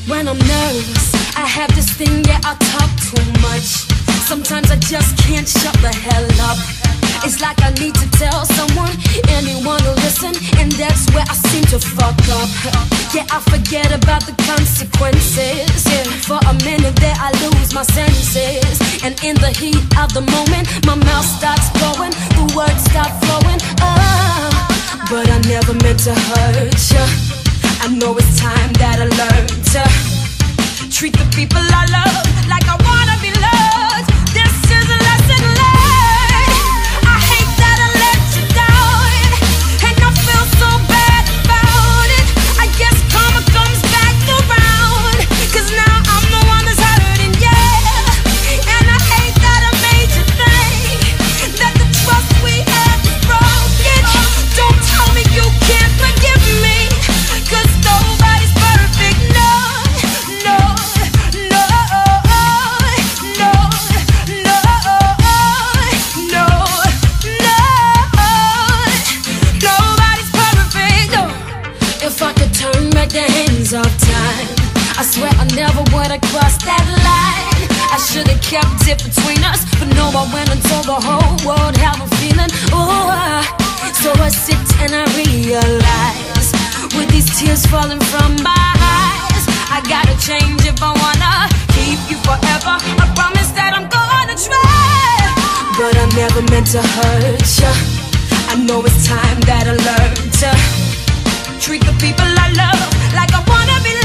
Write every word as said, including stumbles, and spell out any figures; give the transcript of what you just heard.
When I'm nervous, I have this thing, yeah, I talk too much. Sometimes I just can't shut the hell up. It's like I need to tell someone, anyone to listen, and that's where I seem to fuck up. Yeah, I forget about the consequences. Yeah, for a minute there I lose my senses, and in the heat of the moment, my mouth starts going, the words start flowing. Oh, but I never meant to hurt ya. I know it's time that I learn to treat the people I love like I wanna be loved. This is a lesson learned. I hate that I let you down, and I feel so bad about it. I guess karma comes back around, 'cause now I'm the one that's hurting, yeah. And I hate that I made you think that the trust we had is broken. Don't tell me you can't forgive me, 'cause nobody's perfect, no, no, no, no, no, no, no. Nobody's perfect, no. If I could turn back the hands of time, I swear I never would have crossed that line. I should have kept it between us, but no, I went and told the whole world how I'm feeling. Oh, so I sit and I realize, with these tears falling from my eyes, I gotta change if I wanna keep you forever. I promise that I'm gonna try, but I never meant to hurt ya. I know it's time that I learn to treat the people I love like I wanna be loved.